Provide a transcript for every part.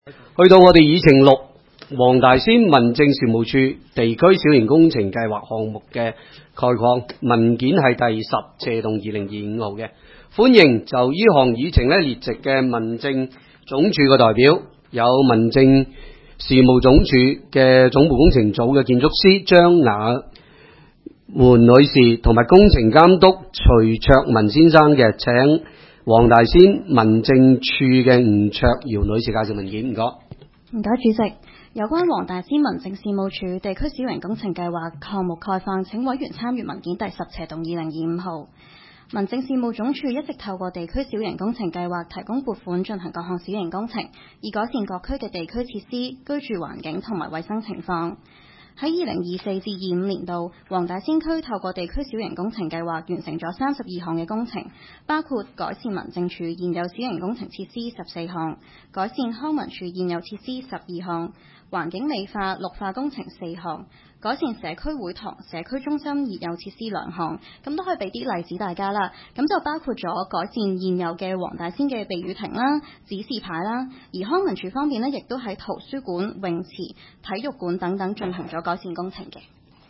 去到我哋議程6黃大仙民政事務處地區小型工程計劃項目嘅概況文件係第10斜動2025號嘅，歡迎就呢項議程列席嘅民政總署嘅代表，有民政事務總署嘅總部工程組嘅建築師張雅媛女士同埋工程監督徐卓文先生嘅，請黃大仙民政處嘅吳卓瑤女士介紹文件。唔該。 唔該，主席。有關黃大仙民政事務處地區小型工程計劃項目概況，請委員參閱文件第10斜動2025號。民政事務總署一直透過地區小型工程計劃提供撥款進行各項小型工程，以改善各區嘅地區設施、居住環境同埋衛生情況。喺2024至25年度，黃大仙區透過地區小型工程計劃完成咗32項嘅工程，包括改善民政處現有小型工程設施14項，改善康文署現有設施12項，環境美化綠化工程4項，改善社區會堂、社區中心現有設施2項，咁都可以俾啲例子大家啦。咁就包括咗改善現有嘅黃大仙嘅避雨亭啦、指示牌啦，而康文署方面呢，亦都喺圖書館、泳池、體育館等等進行咗改善工程嘅。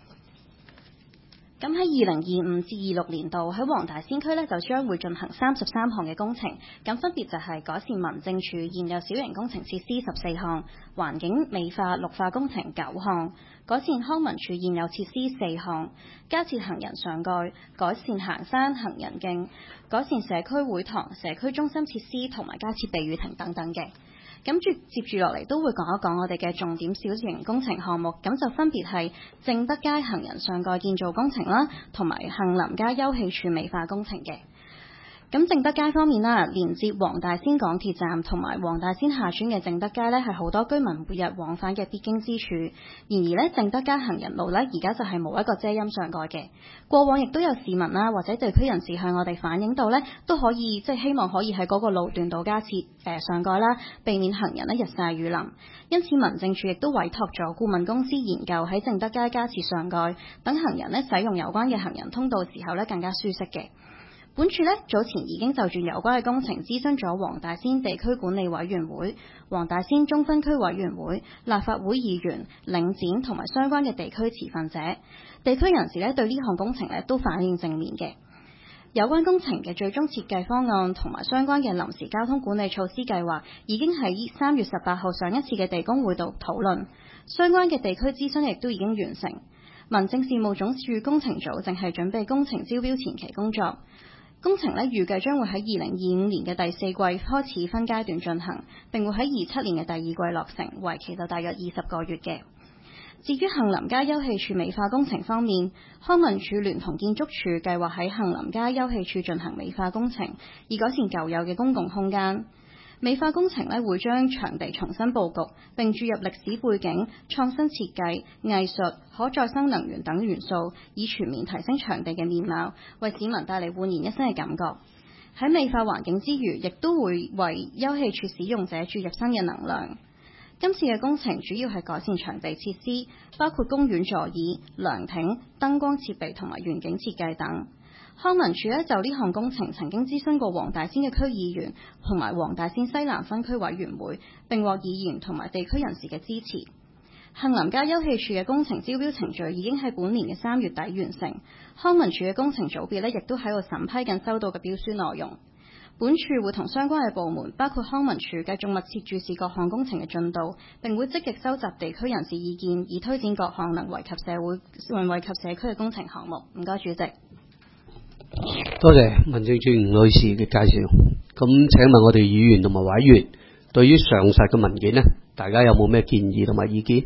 咁喺2025至26年度喺黃大仙區呢，就將會進行33項嘅工程，咁分別就係改善民政處現有小型工程設施14項，環境美化綠化工程9項，改善康文署現有設施4項，加設行人上蓋，改善行山行人徑，改善社區會堂、社區中心設施同埋加設避雨亭等等嘅。咁接住落嚟都會講一講我哋嘅重點小型工程項目，咁就分別係正德街行人上蓋建造工程啦，同埋杏林街休憩處美化工程嘅。咁正德街方面啦，連接黃大仙港鐵站同埋黃大仙下村嘅正德街呢，係好多居民每日往返嘅必經之處。然而呢，正德街行人路呢，而家就係冇一個遮陰上蓋嘅。過往亦都有市民啦或者地區人士向我哋反映到呢，都可以希望可以喺嗰個路段度加設上蓋啦，避免行人呢日曬雨淋。因此民政處亦都委託咗顧問公司研究喺正德街加設上蓋，等行人呢使用有關嘅行人通道時候呢更加舒適嘅。本處呢早前已經就住有關嘅工程諮詢咗黃大仙地區管理委員會、黃大仙中分區委員會、立法會議員、領展同埋相關嘅地區持份者。地區人士呢對呢項工程呢都反映正面嘅。有關工程嘅最終設計方案同埋相關嘅臨時交通管理措施計劃已經喺3月18號上一次嘅地工會度討論，相關嘅地區諮詢亦都已經完成。民政事務總署工程組正係準備工程招標前期工作。工程呢預計將會喺2025年嘅第4季開始分階段進行，並會喺27年嘅第2季落成，為期就大約20個月嘅。至於杏林街休憩處美化工程方面，康文署聯同建築署計劃喺杏林街休憩處進行美化工程，以改善舊有嘅公共空間。美化工程呢會將場地重新佈局，並注入歷史背景、創新設計、藝術、可再生能源等元素，以全面提升場地嘅面貌，為市民帶嚟煥然一新嘅感覺。喺美化環境之餘，亦都會為休憩處使用者注入新嘅能量。今次嘅工程主要係改善場地設施，包括公園座椅、涼亭、燈光設備同埋園景設計等。康文署呢就呢項工程曾經諮詢過黃大仙嘅區議員同埋黃大仙西南分區委員會，並獲議員同埋地區人士嘅支持。杏林街休憩處嘅工程招標程序已經喺本年嘅3月底完成，康文署嘅工程組別呢亦都喺度審批緊收到嘅標書內容。本處會同相關嘅部門，包括康文署，繼續密切注視各項工程嘅進度，並會積極收集地區人士意見，以推展各項能惠及社會、惠及社區嘅工程項目。唔該，主席。 多謝民政處吳女士嘅介紹。咁請問我哋議員同埋委員對於上述嘅文件呢，大家有冇咩建議同埋意見？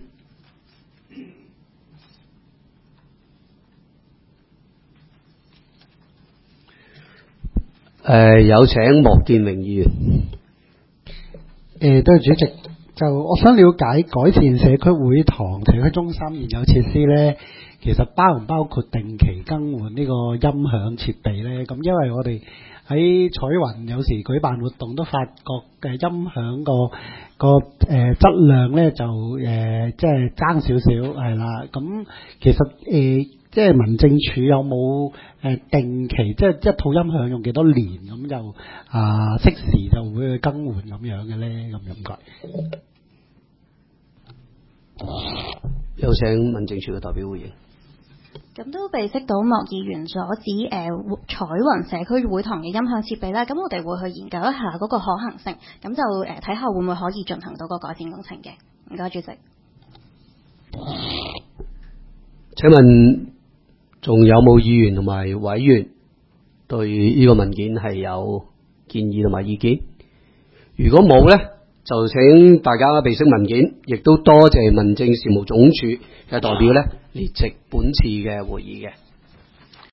有請莫建榮議員。 多謝主席。就我想了解改善社區會堂、社區中心現有設施呢，其實包唔包括定期更換呢個音響設備呢？咁因為我哋喺彩雲有時舉辦活動都發覺嘅音響個質量呢就即係爭少少係啦。咁其實即係民政處有冇定期即係一套音響用幾多年咁就適時就會去更換咁樣嘅呢？咁唔該。 請民政處嘅代表回應。 咁都被悉到莫議員所指彩雲社區會堂嘅音響設備啦，咁我哋會去研究一下嗰個可行性，咁就睇下會唔會可以進行到個改善工程嘅。唔該，主席。 請問仲有冇議員同埋委員對呢個文件係有建議同埋意見？如果冇呢，就請大家備悉文件，亦都多謝民政事務總署嘅代表呢列席本次嘅會議嘅。